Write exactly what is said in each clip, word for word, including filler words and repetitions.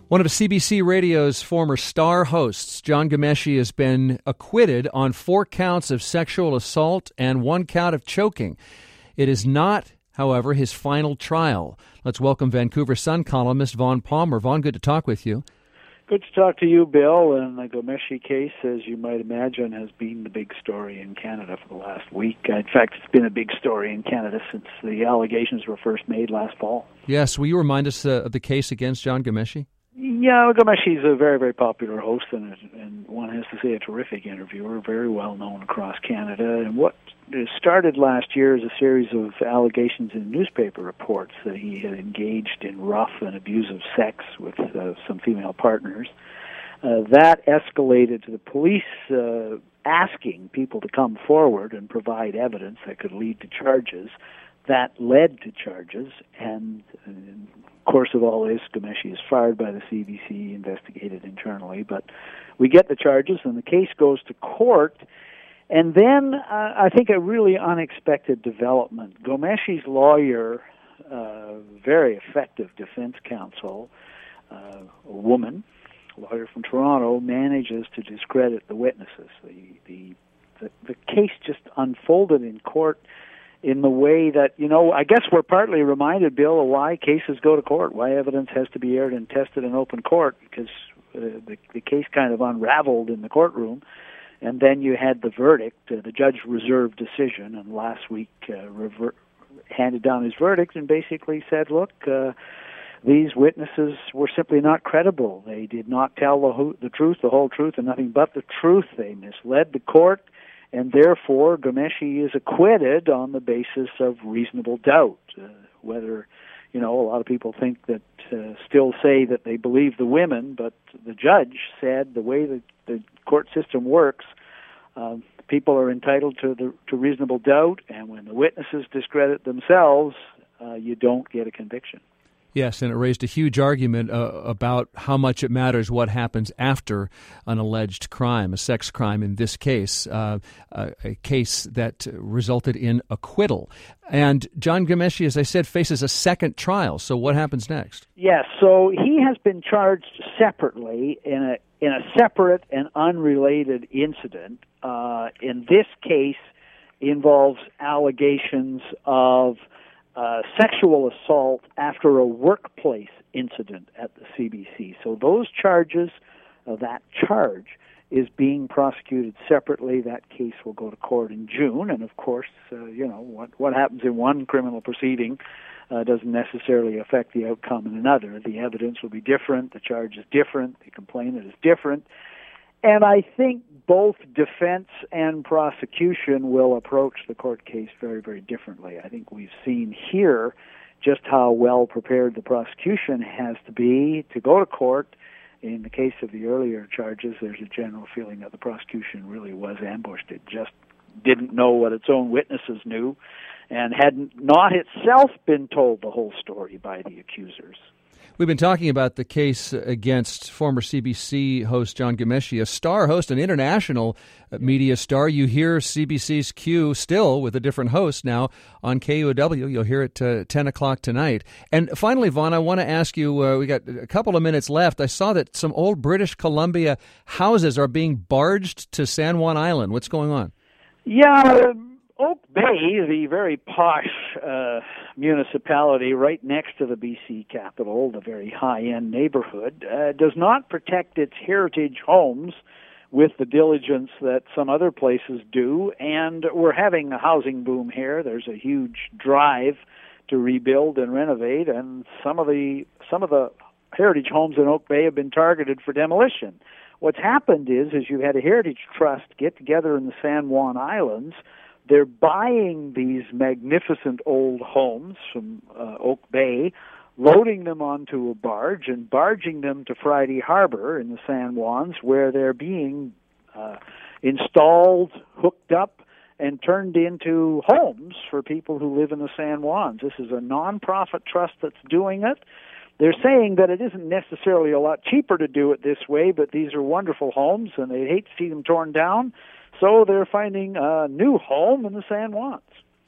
One of C B C Radio's former star hosts, John Ghomeshi, has been acquitted on four counts of sexual assault and one count of choking. It is not, however, his final trial. Let's welcome Vancouver Sun columnist Vaughn Palmer. Vaughn, good to talk with you. Good to talk to you, Bill. And the Ghomeshi case, as you might imagine, has been the big story in Canada for the last week. In fact, it's been a big story in Canada since the allegations were first made last fall. Yes, will you remind us uh, of the case against John Ghomeshi? Yeah, Ghomeshi is a very, very popular host, and, and one has to say a terrific interviewer, very well known across Canada. And what started last year as a series of allegations in newspaper reports that he had engaged in rough and abusive sex with uh, some female partners. Uh, that escalated to the police uh, asking people to come forward and provide evidence that could lead to charges. That led to charges, and in the course of all this, Ghomeshi is fired by the C B C, investigated internally, but we get the charges, and the case goes to court. And then uh, I think a really unexpected development. Ghomeshi's lawyer, uh, very effective defense counsel, uh, a woman, a lawyer from Toronto, manages to discredit the witnesses. The, the, the, the case just unfolded in court in the way that, you know, I guess we're partly reminded, Bill, of why cases go to court, why evidence has to be aired and tested in open court, because uh, the, the case kind of unraveled in the courtroom. And then you had the verdict, uh, the judge reserved decision, and last week uh, rever- handed down his verdict and basically said, look, uh, these witnesses were simply not credible. They did not tell the, ho- the truth, the whole truth, and nothing but the truth. They misled the court, and therefore Ghomeshi is acquitted on the basis of reasonable doubt. Uh, whether, you know, a lot of people think that, uh, still say that they believe the women, but the judge said the way that the court system works, uh, people are entitled to the to reasonable doubt, and when the witnesses discredit themselves, uh, you don't get a conviction. Yes, and it raised a huge argument uh, about how much it matters what happens after an alleged crime, a sex crime in this case, uh, a, a case that resulted in acquittal. And John Ghomeshi, as I said, faces a second trial. So what happens next? Yes, so he has been charged separately in a in a separate and unrelated incident. Uh, in this case, involves allegations of Uh, sexual assault after a workplace incident at the C B C. So those charges, uh, that charge is being prosecuted separately. That case will go to court in June, and of course, uh, you know, what, what happens in one criminal proceeding uh, doesn't necessarily affect the outcome in another. The evidence will be different, the charge is different, the complainant is different. And I think both defense and prosecution will approach the court case very, very differently. I think we've seen here just how well prepared the prosecution has to be to go to court. In the case of the earlier charges, there's a general feeling that the prosecution really was ambushed. It just didn't know what its own witnesses knew and had not itself been told the whole story by the accusers. We've been talking about the case against former C B C host John Ghomeshi, a star host, an international media star. You hear C B C's Q still with a different host now on K U O W. You'll hear it uh, ten o'clock tonight. And finally, Vaughn, I want to ask you, uh, we got a couple of minutes left. I saw that some old British Columbia houses are being barged to San Juan Island. What's going on? Yeah, Oak Bay, the very posh uh, municipality right next to the B C capital, the very high-end neighborhood, uh, does not protect its heritage homes with the diligence that some other places do, and we're having a housing boom here. There's a huge drive to rebuild and renovate, and some of the some of the heritage homes in Oak Bay have been targeted for demolition. What's happened is, is you had a heritage trust get together in the San Juan Islands. They're buying these magnificent old homes from uh, Oak Bay, loading them onto a barge and barging them to Friday Harbor in the San Juans, where they're being uh, installed, hooked up, and turned into homes for people who live in the San Juans. This is a non-profit trust that's doing it. They're saying that it isn't necessarily a lot cheaper to do it this way, but these are wonderful homes, and they'd hate to see them torn down. So they're finding a new home in the San Juans.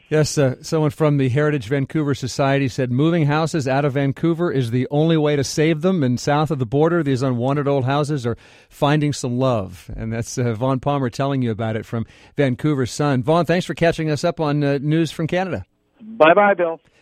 Yes, uh, someone from the Heritage Vancouver Society said moving houses out of Vancouver is the only way to save them. And south of the border, these unwanted old houses are finding some love. And that's uh, Vaughn Palmer telling you about it from Vancouver Sun. Vaughn, thanks for catching us up on uh, news from Canada. Bye-bye, Bill.